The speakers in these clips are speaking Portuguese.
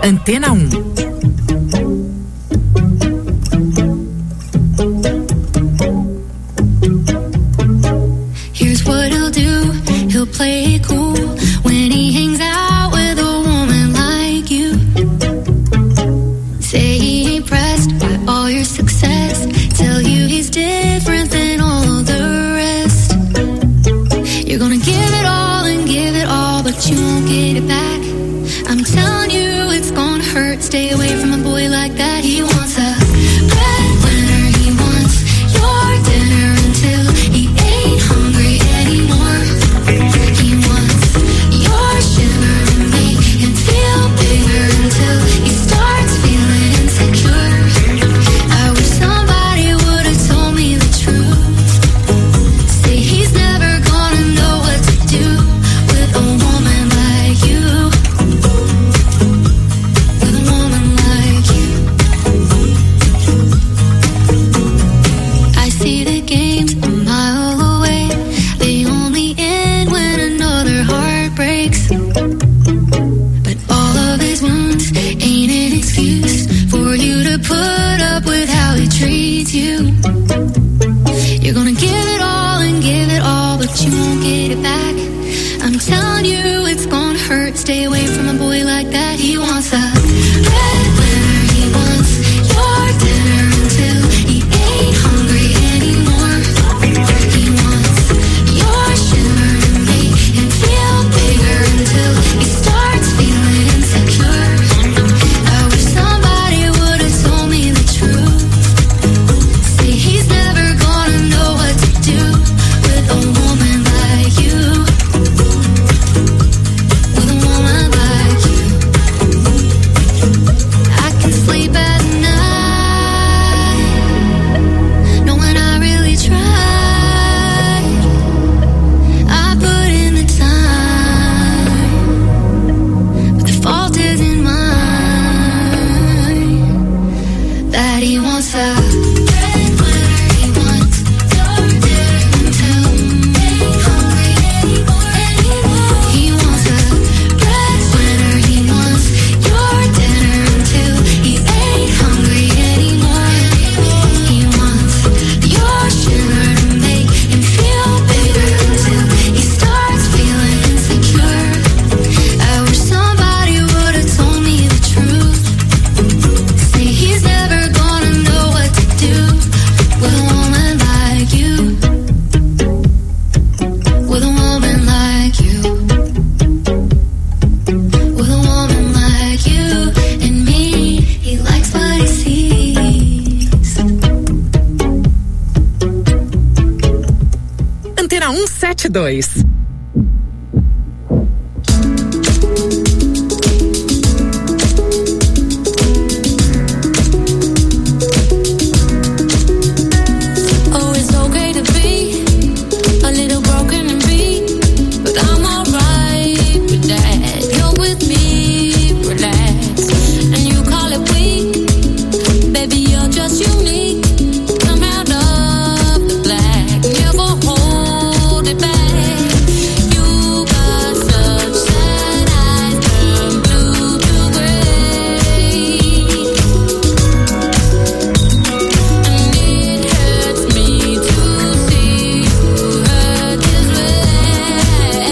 Antena 1. Here's what he'll do. He'll play it cool when he hangs out with a woman like you. Say he ain't pressed by all your success. Tell you he's different than all the rest. You're gonna give it all and give it all, but you won't get it back. I'm telling you it's gonna hurt. Stay away from a boy like that. He wants a breadwinner. He wants your dinner until he ain't hungry anymore. He wants your shiver to make him feel bigger until he starts feeling insecure. I wish somebody would have told me the truth. Say he's never gonna know what to do with a woman like you. With a woman like you. I see the games a mile away. They only end when another heart breaks. But all of his wounds ain't an excuse for you to put up with how he treats you. You're gonna give it all and give it all, but you won't get it back. I'm telling you it's gonna hurt. Stay away from a boy like that. He wants a breadwinner. He wants your dinner until he ain't hungry anymore. He wants your shiver to make him feel bigger until he starts feeling insecure. I wish somebody would have told me the truth. Say he's never gonna know what to do with a woman like you. With a woman like you. I can sleep at night knowing I really tried. I put in the time, but the fault isn't mine. That he wants a breadwinner. He wants your dinner until he ain't hungry anymore. He wants a breadwinner. He wants your dinner until he ain't hungry anymore. He wants your shiver to make him feel bigger until he starts feeling insecure. I wish somebody would have told me the truth. Say he's never gonna know what to do with a woman like you. With a woman like you. With a woman like you and me. He likes what he sees. Antena 172. Oh, it's okay to be a little broken and beat, but I'm alright with that. You're with me, relax, and you call it weak. Baby, you're just unique. Come out of the black, never hold it back. You got such sad eyes, turn blue to gray. And it hurts me to see you hurt this way.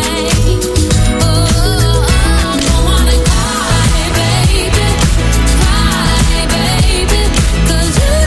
Oh, I don't wanna cry, baby, 'cause you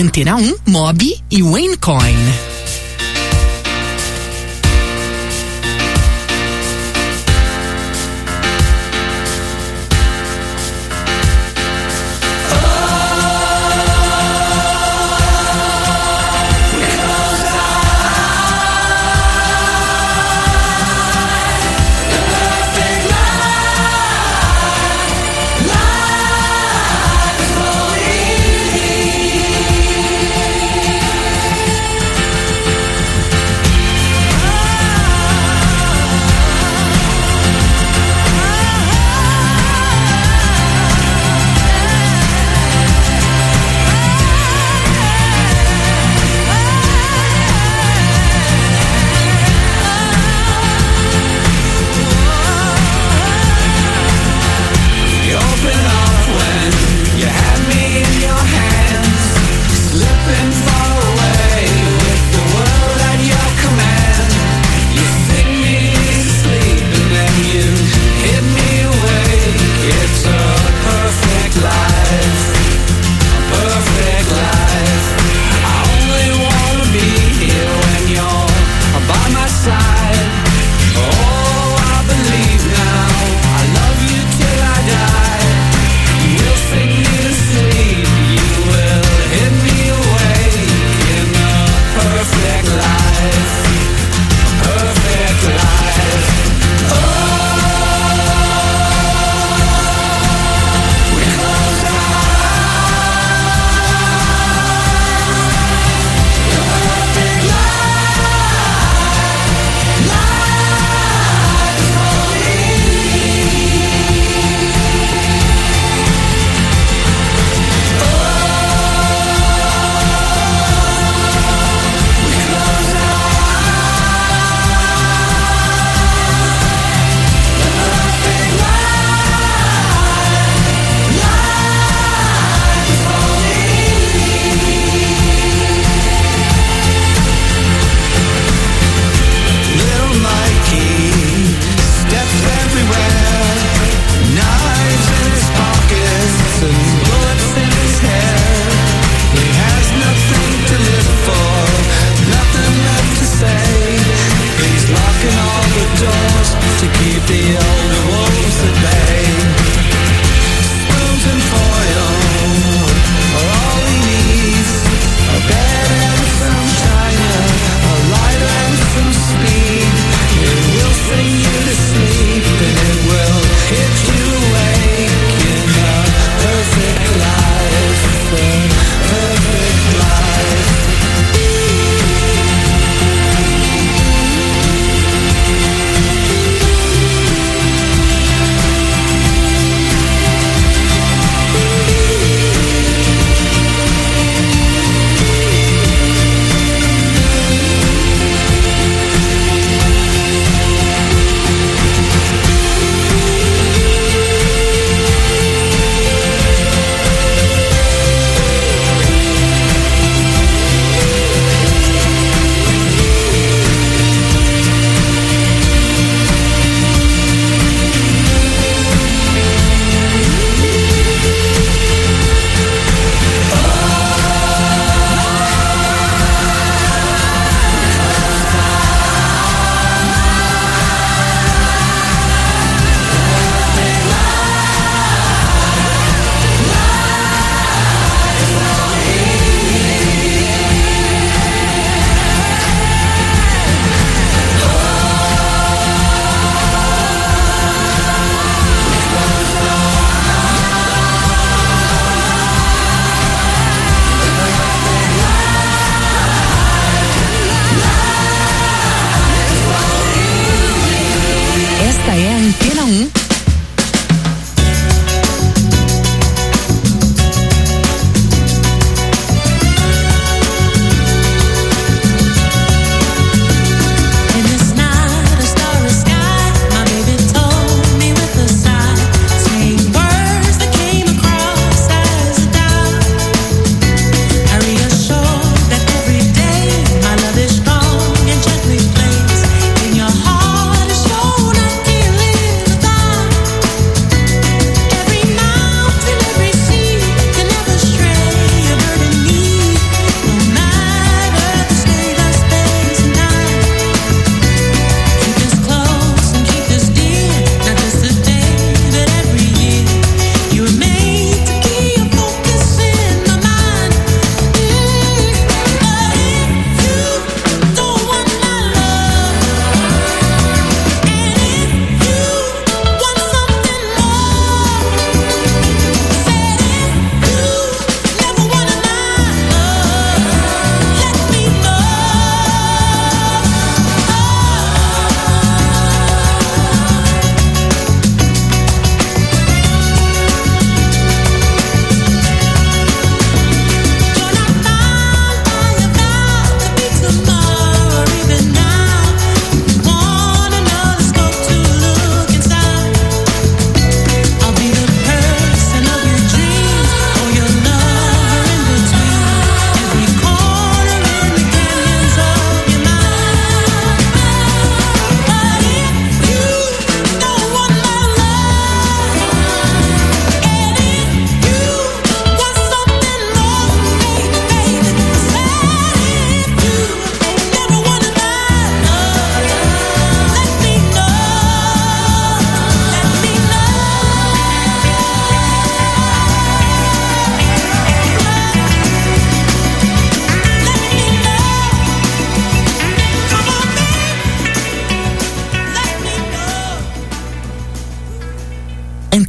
Antena 1, Moby e Wayne Coyne.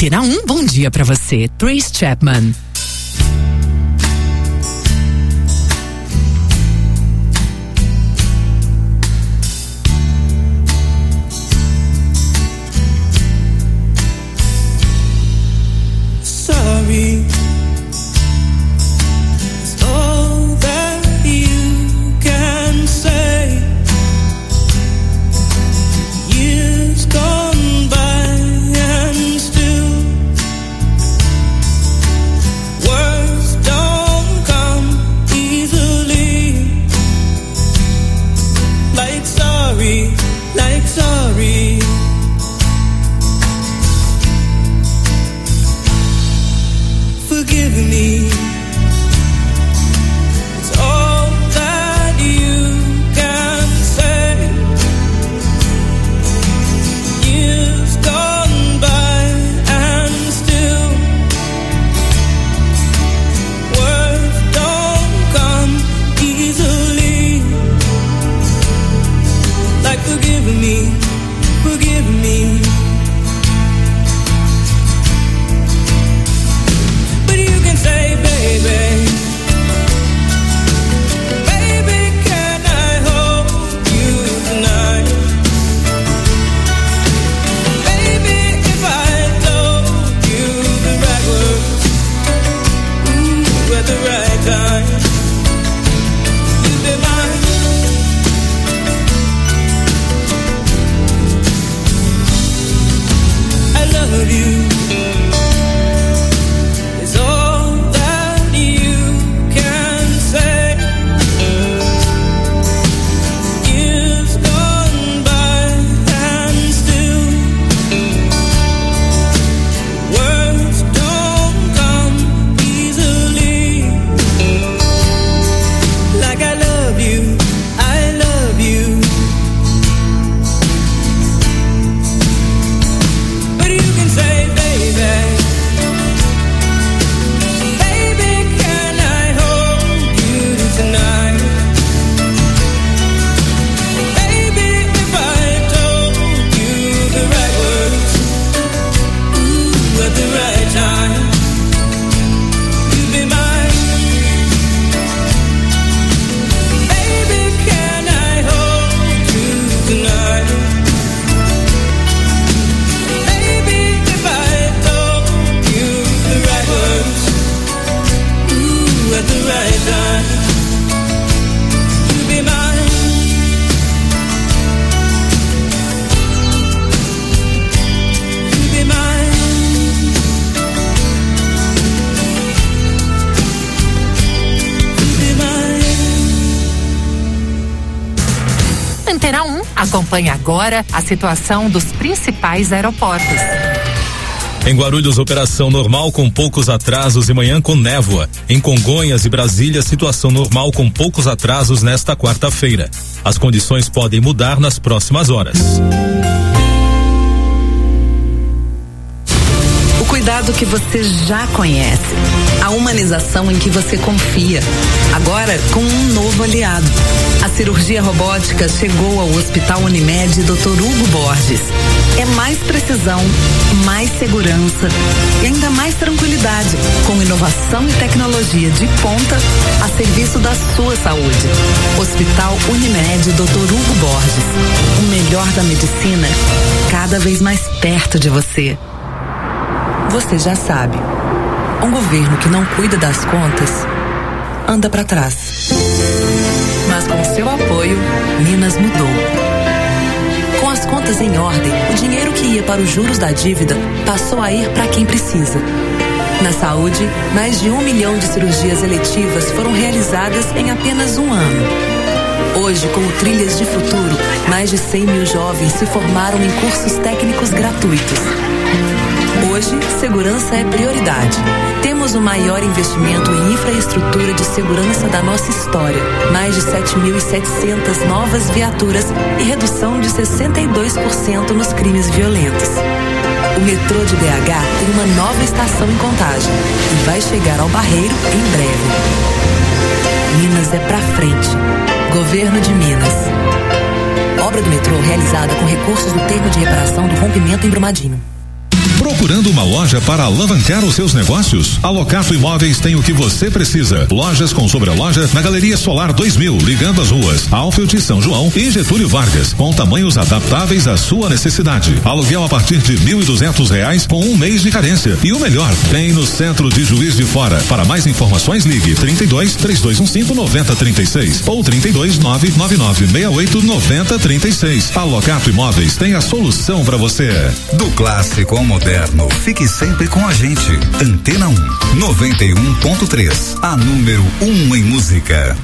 Antena 1, bom dia pra você. Trace Chapman. Sorry. Antena 1 acompanha agora a situação dos principais aeroportos. Em Guarulhos, operação normal com poucos atrasos e manhã com névoa. Em Congonhas e Brasília, situação normal com poucos atrasos nesta quarta-feira. As condições podem mudar nas próximas horas. O cuidado que você já conhece. A humanização em que você confia. Agora com um novo aliado. A cirurgia robótica chegou ao Hospital Unimed Dr. Hugo Borges. É mais precisão, mais segurança e ainda mais tranquilidade, com inovação e tecnologia de ponta a serviço da sua saúde. Hospital Unimed Dr. Hugo Borges. O melhor da medicina, cada vez mais perto de você. Você já sabe, um governo que não cuida das contas anda para trás. Mas com seu apoio, Minas mudou. Com as contas em ordem, o dinheiro que ia para os juros da dívida passou a ir para quem precisa. Na saúde, mais de 1 milhão de cirurgias eletivas foram realizadas em apenas um ano. Hoje, com o Trilhas de Futuro, mais de 100 mil jovens se formaram em cursos técnicos gratuitos. Hoje, segurança é prioridade. Temos o maior investimento em infraestrutura de segurança da nossa história. Mais de 7.700 novas viaturas e redução de 62% nos crimes violentos. O metrô de BH tem uma nova estação em Contagem e vai chegar ao Barreiro em breve. Minas é pra frente. Governo de Minas. Obra do metrô realizada com recursos do termo de reparação do rompimento em Brumadinho. Procurando uma loja para alavancar os seus negócios? A Locato Imóveis tem o que você precisa. Lojas com sobreloja na Galeria Solar 2000, ligando as ruas Alfield, São João e Getúlio Vargas, com tamanhos adaptáveis à sua necessidade. Aluguel a partir de R$1.200 com 1 mês de carência. E o melhor, tem no centro de Juiz de Fora. Para mais informações, ligue 32-3215-9036 ou 32-99968-9036. A Locato Imóveis tem a solução para você. Do clássico ao moderno, fique sempre com a gente. Antena 1, 91.3, a número 1 em música.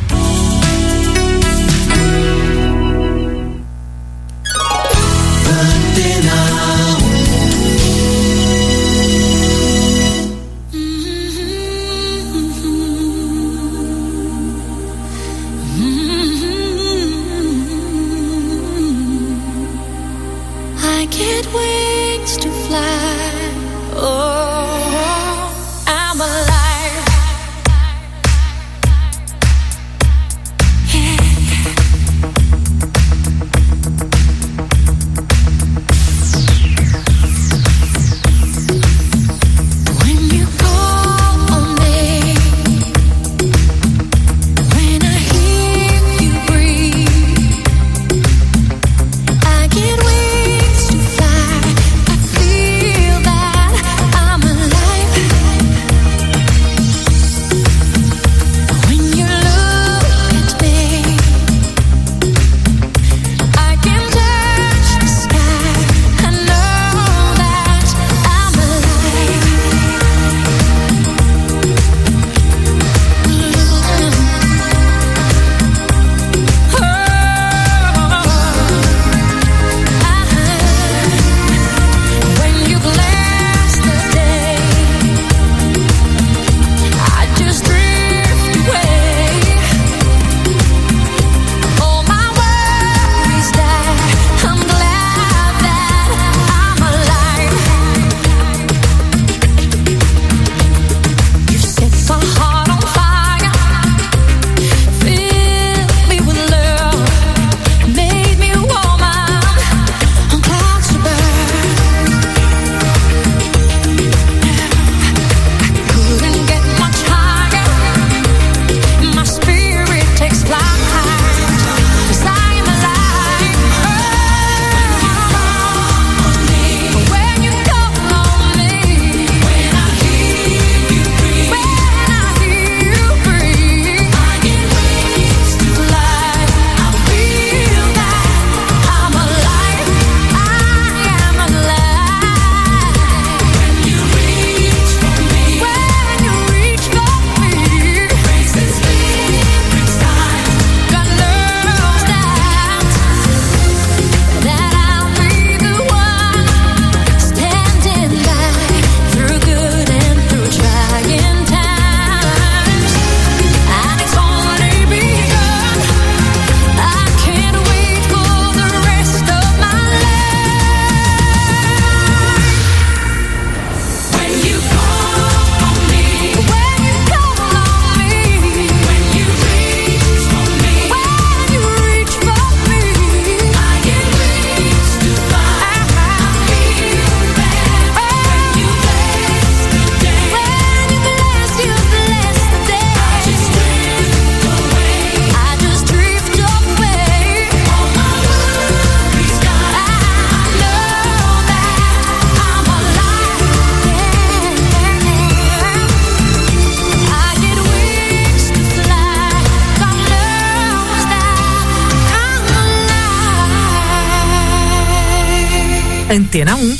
Antena 1.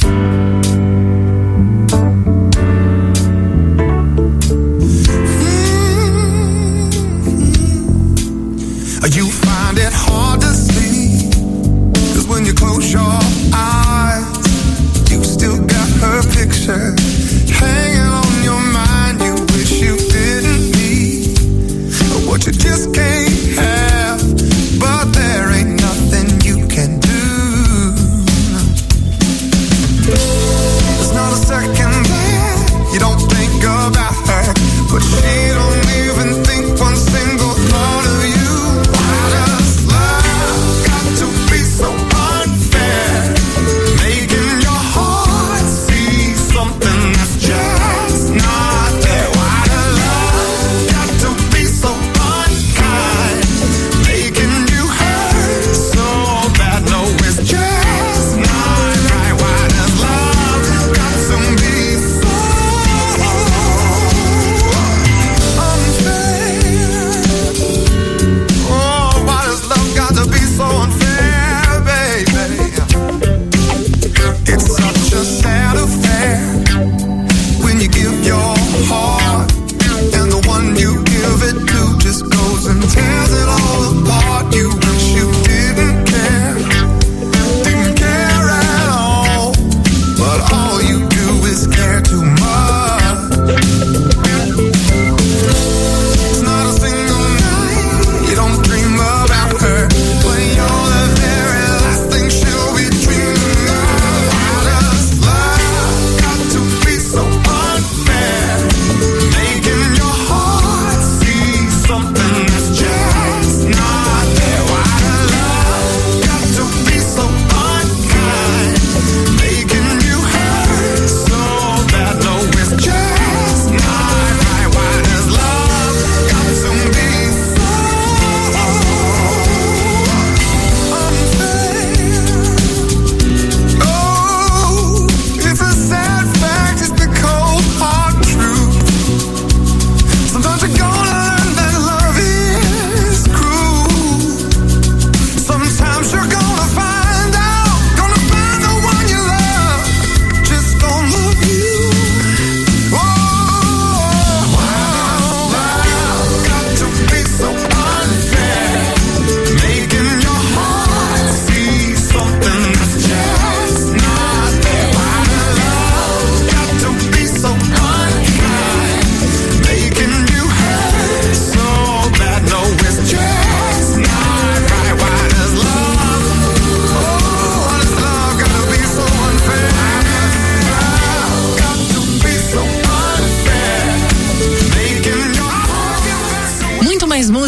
You find it hard to sleep, 'cause when you close your eyes, you still got her picture hanging on your mind. You wish you didn't need what you just can't have, but there ain't nothing you can do. There's not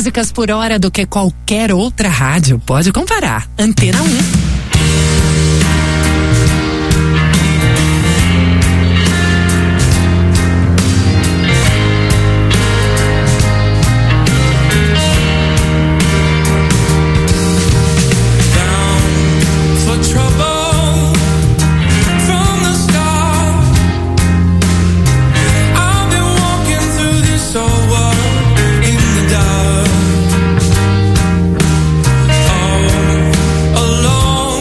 músicas por hora do que qualquer outra rádio. Pode comparar. Antena 1. Alone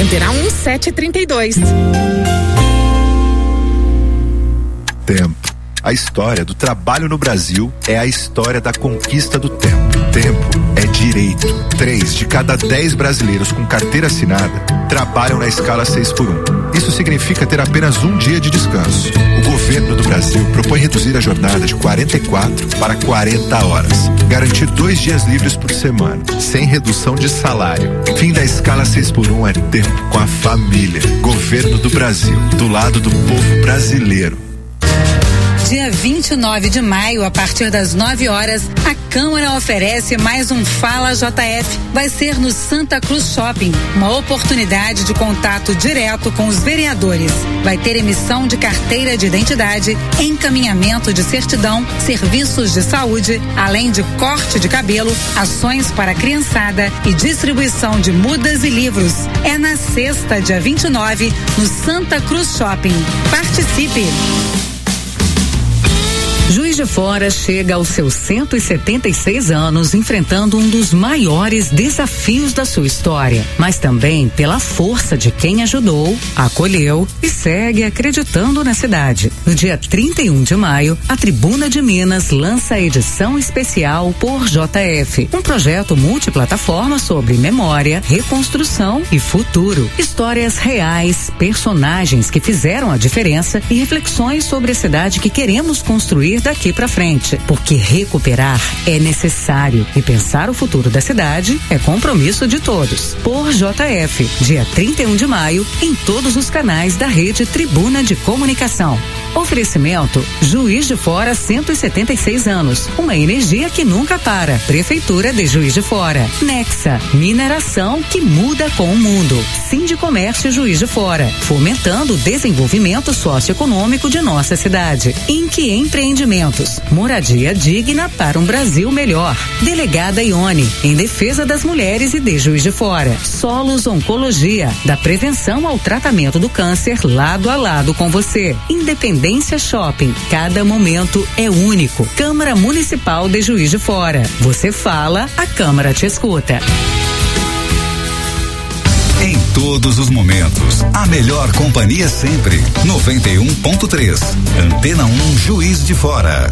Antena 1, 7h32. Tempo. A história do trabalho no Brasil é a história da conquista do tempo. Tempo é direito. 3 de cada 10 brasileiros com carteira assinada trabalham na escala 6x1. Isso significa ter apenas um dia de descanso. O governo do Brasil propõe reduzir a jornada de 44 para 40 horas. Garantir 2 dias livres por semana, sem redução de salário. Fim da escala 6x1 é tempo com a família. Governo do Brasil, do lado do povo brasileiro. Dia 29 de maio, a partir das 9 horas, a Câmara oferece mais um Fala JF. Vai ser no Santa Cruz Shopping, uma oportunidade de contato direto com os vereadores. Vai ter emissão de carteira de identidade, encaminhamento de certidão, serviços de saúde, além de corte de cabelo, ações para a criançada e distribuição de mudas e livros. É na sexta, dia 29, no Santa Cruz Shopping. Participe! Juiz de Fora chega aos seus 176 anos enfrentando um dos maiores desafios da sua história, mas também pela força de quem ajudou, acolheu e segue acreditando na cidade. No dia 31 de maio, a Tribuna de Minas lança a edição especial Por JF, um projeto multiplataforma sobre memória, reconstrução e futuro. Histórias reais, personagens que fizeram a diferença e reflexões sobre a cidade que queremos construir daqui pra frente, porque recuperar é necessário e pensar o futuro da cidade é compromisso de todos. Por JF, dia 31 de maio, em todos os canais da rede Tribuna de Comunicação. Oferecimento Juiz de Fora, 176 anos, uma energia que nunca para. Prefeitura de Juiz de Fora. Nexa, mineração que muda com o mundo. Sindicomércio Juiz de Fora, fomentando o desenvolvimento socioeconômico de nossa cidade. Inque Empreendimentos, moradia digna para um Brasil melhor. Delegada Ione, em defesa das mulheres e de Juiz de Fora. Solos Oncologia, da prevenção ao tratamento do câncer lado a lado com você. Independência Shopping, cada momento é único. Câmara Municipal de Juiz de Fora. Você fala, a Câmara te escuta. Em todos os momentos, a melhor companhia sempre. 91.3. Antena 1 Juiz de Fora.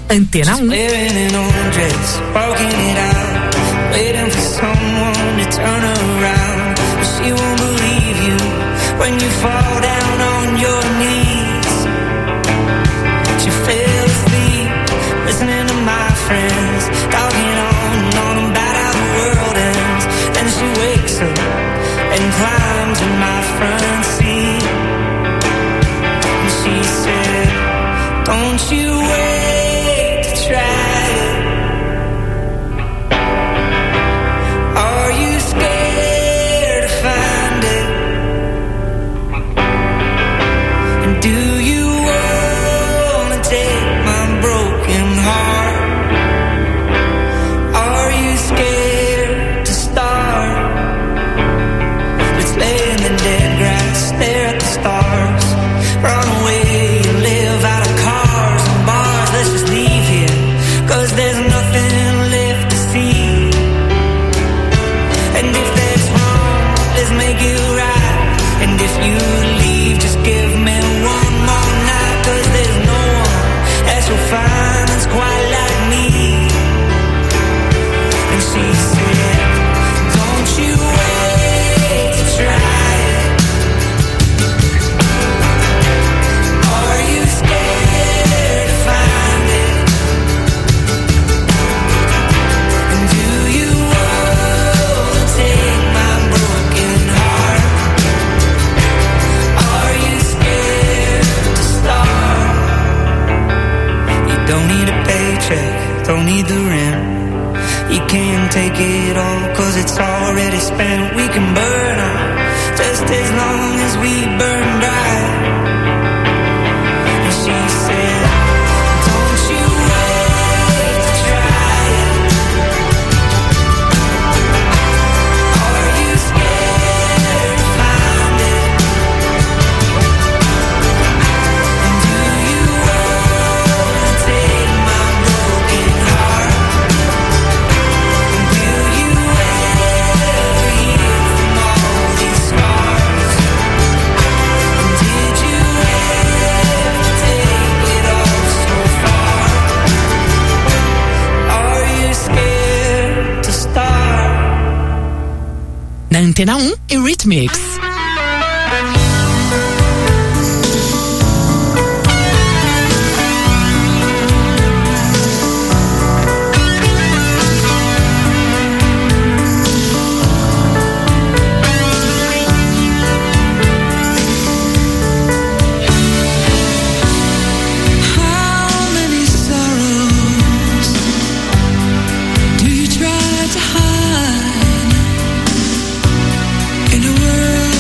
Antena 1. Waiting for someone to turn around, but she won't believe you when you fall down on your knees. She fell asleep listening to my friends talking on about how the world ends. Then she wakes up and climbs in my front seat, and she said, "Don't you wait to try it. Are you scared to find it? And do you wanna take my broken heart? Are you scared to start? Let's lay in the dead grass, stare at the stars, run away and live out of cars and bars. Let's just leave here, 'cause there's nothing left to see. And if that's wrong, let's make it right. And if you leave, just give me one more night, 'cause there's no one that you'll find that's quite like me. And she said, "Don't you wait to try it. Are you scared to find it? And do you wanna take my broken heart? Are you scared to start? You don't need a paycheck, don't need the rent. You can't take it all, 'cause it's already spent. We can burn out just as long as we burn dry." And she said, "Don't you wait to try it. Are you scared to find it? And do you wanna take my broken heart? And will you ever heal from all these scars? And did you ever take it all so far? Are you scared to start?" Na Antena 1, Eurythmics. How many sorrows do you try to hide in a world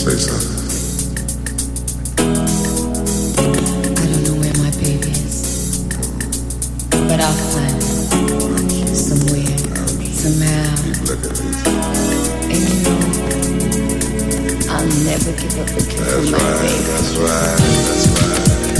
Say something. I don't know where my baby is, but I'll find him somewhere, somehow. And you know, I'll never give up looking for my baby. That's right. That's right.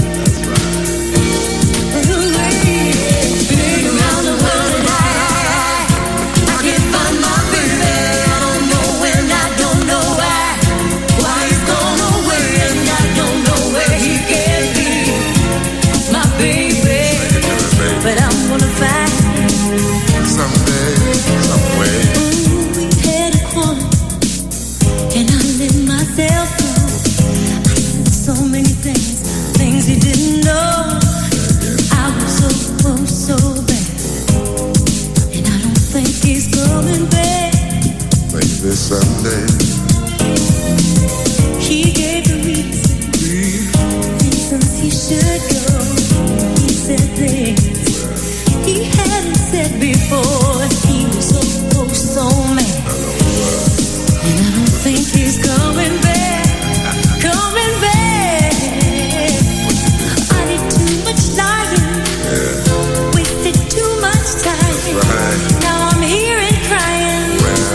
Around the world and I can't find my baby. I don't know when, I don't know why. Why he's gone away and I don't know where he can be. My baby, but I'm gonna find him someday, some way. We had a quarrel and I let myself go. I said so many things he didn't know. I was so bad, and I don't think he's coming back. Maybe someday. He gave the reasons he should go. He said things he hadn't said before. He was so mad, and I don't think he's coming back. I did too much lying. Wasted too much time. Now I'm here and crying.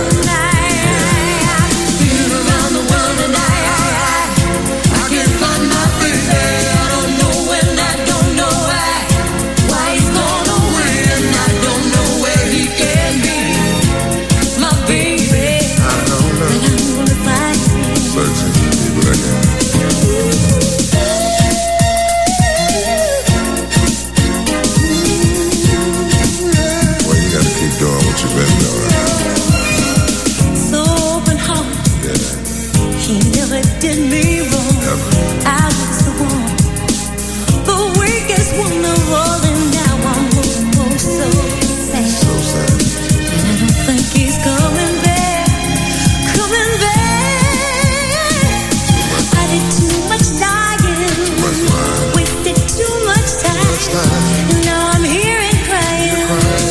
Been around the world and I can't find my baby. I don't know when, I don't know why. Why he's gone away and I don't know where he can be. My baby, I don't know. and I'm gonna find him. Searching for people like that. Well, you gotta keep doing what you've been doing. So open heart. Yeah. He never did me wrong. Never. I was the one, the weakest one of all, and now I'm so sad. So sad. And I don't think he's coming back. I did too much lying. Much lying. Wasted too much time. And now I'm here and crying.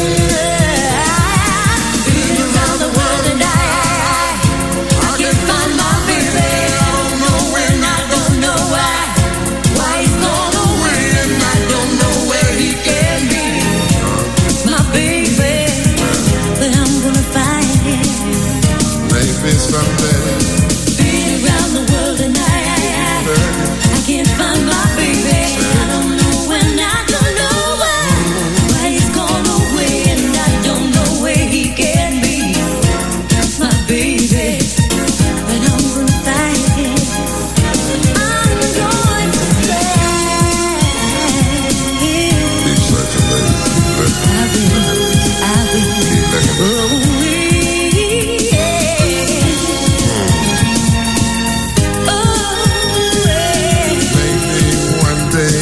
Been around the world and I can't find my baby. I don't know when, I don't know why. Why he's gone away and I don't know where he can be. My baby, but I'm gonna find him. Maybe someday. Been around the world and I can't find my baby. I don't know when, I don't know why. Why he's gone away and I don't know where he can be. My baby, but I'm gonna find him. I'm going to find him. Keep searching, baby. I will. Keep looking. Oh, Maybe one day.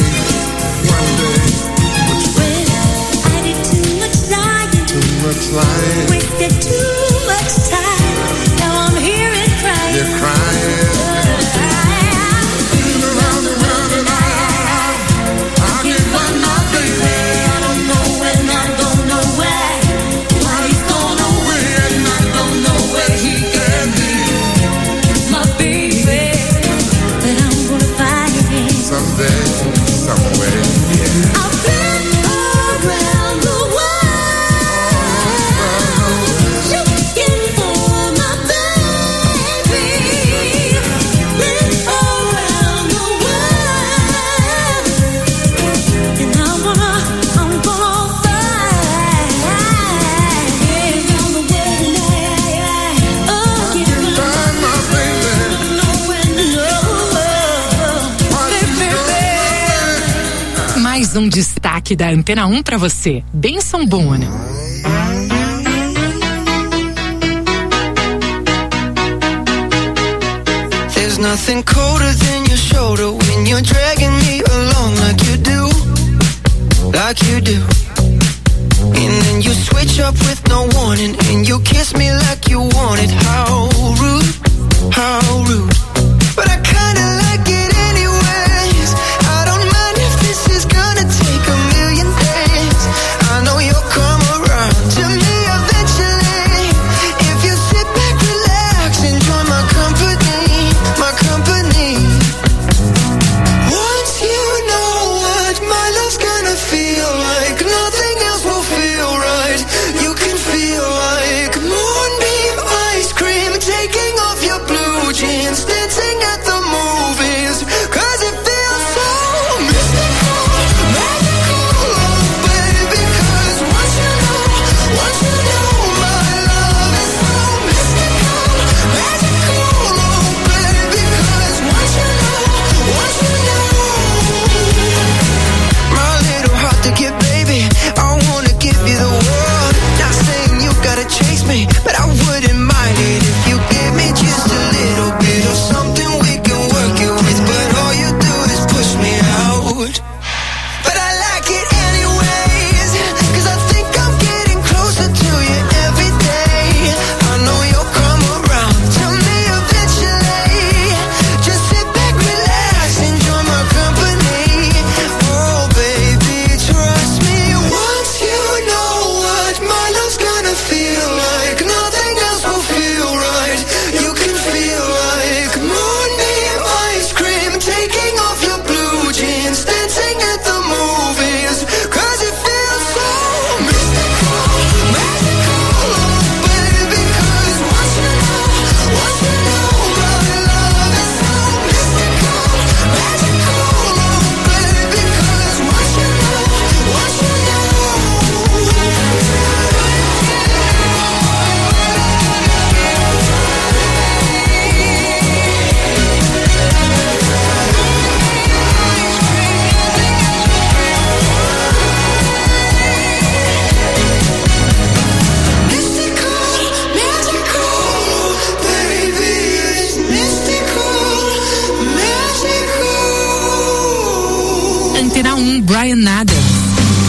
I did too much lying. Too much lying. Wasted too much time. Now I'm here and crying. You're crying. Been around the world and I can't find my baby. I don't know when, I don't know why. Why he's gone away and I don't know where he can be. My baby, but I'm gonna find him. Someday, somewhere. Yeah. I've been around the world looking for my baby. Been around the world, and I'm gonna find around the world, and I can't Find my baby. know when to know. Mais um destaque da Antena 1 pra você. Benção Boone. There's nothing colder than your shoulder when you're dragging me along like you do. And then you switch up with no warning and you kiss me like you want it. How rude, how rude. But I kinda like it anyways. I don't mind if this is gonna take a million days. I know you'll come around to me eventually. If you sit back, relax, enjoy my company, my Bryan Adams.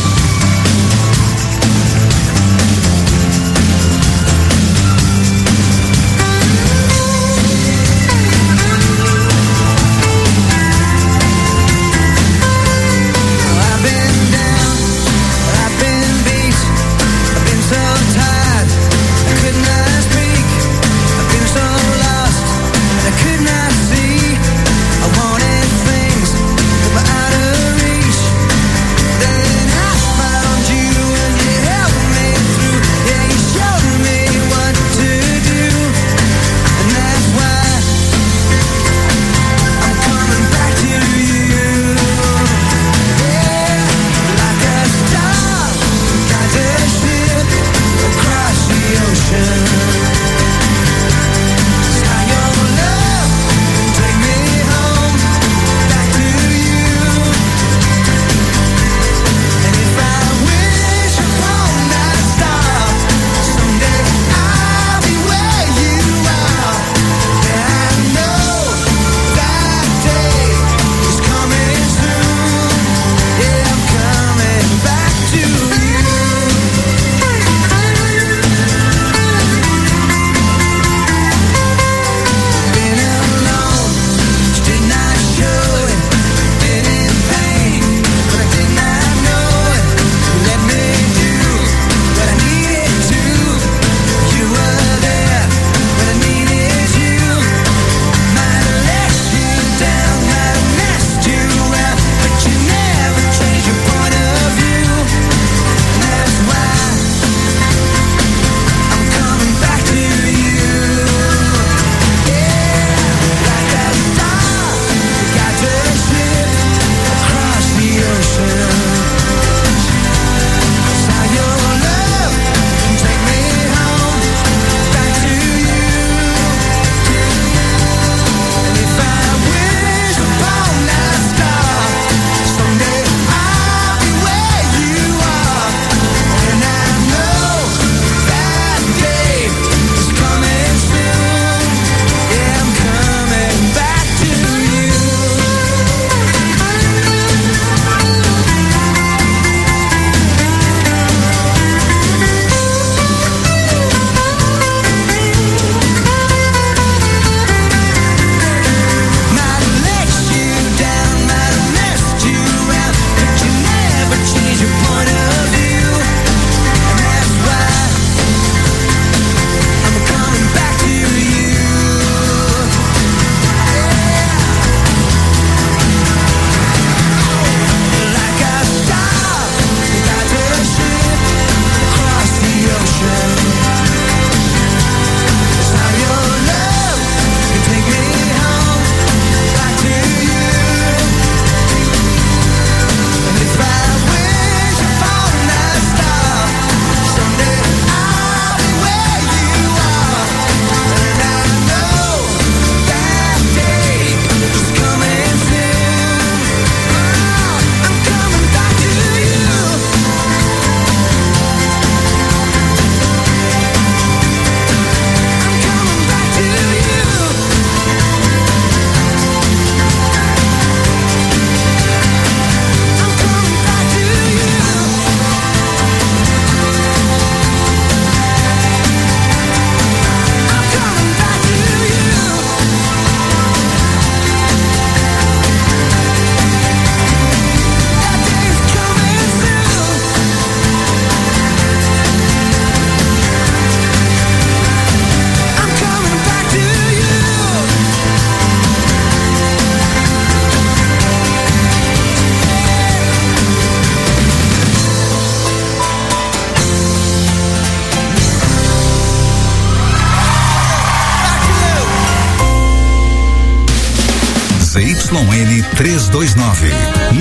ZYN 329,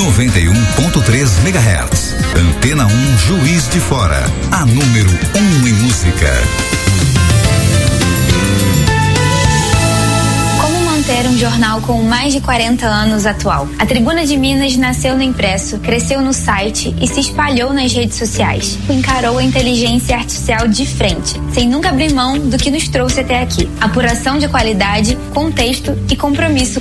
91.3 MHz. Antena 1 Juiz de Fora, a número 1 em música. Ter um jornal com mais de 40 anos atual. A Tribuna de Minas nasceu no impresso, cresceu no site e se espalhou nas redes sociais. Encarou a inteligência artificial de frente, sem nunca abrir mão do que nos trouxe até aqui. Apuração de qualidade, contexto e compromisso